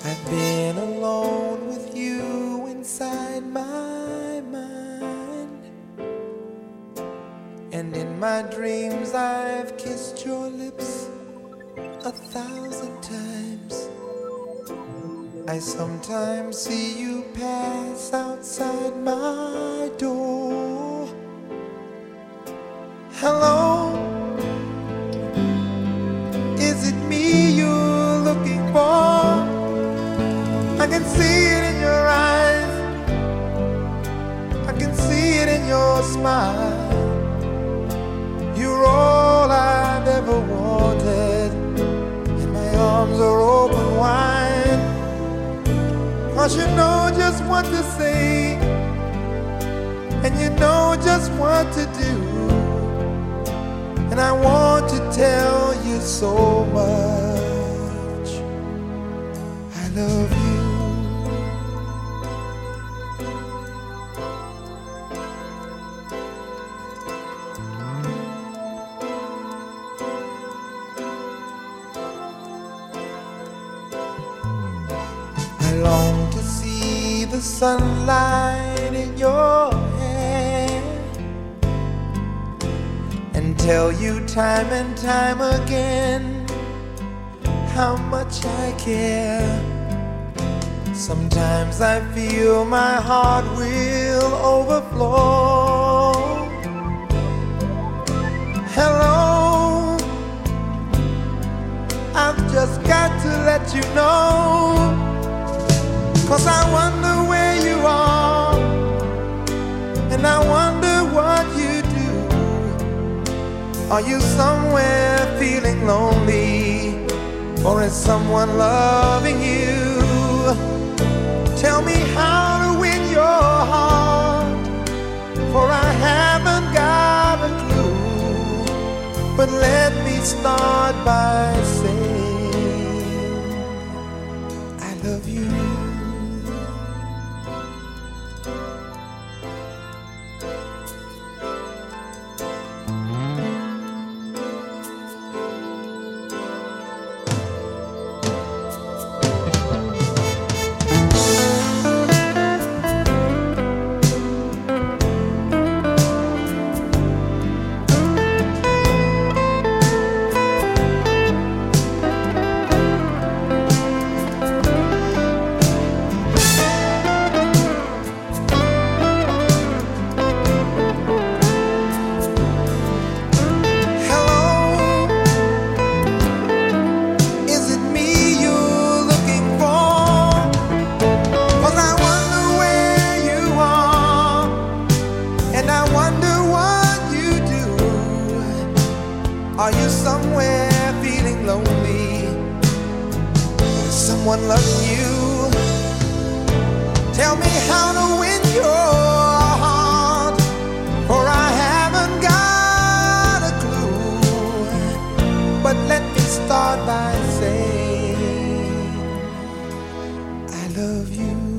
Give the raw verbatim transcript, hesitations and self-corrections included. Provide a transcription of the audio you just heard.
I've been alone with you inside my mind, and in my dreams I've kissed your lips a thousand times. I sometimes see you pass outside my door. Hello, is it me you're looking for? I can see it in your eyes, I can see it in your smile. You're all I've ever wanted, and my arms are open wide. 'Cause you know just what to say, and you know just what to do, and I want to tell you so much. I love you. I long to see the sunlight in your hair and tell you time and time again how much I care. Sometimes I feel my heart will overflow. Hello, I've just got to let you know, 'cause I wonder where you are, and I wonder what you do. Are you somewhere feeling lonely, or is someone loving you? Tell me how to win your heart, for I haven't got a clue. But let me start by saying I love you. Are you somewhere feeling lonely? Is someone loving you? Tell me how to win your heart, for I haven't got a clue. But let me start by saying I love you.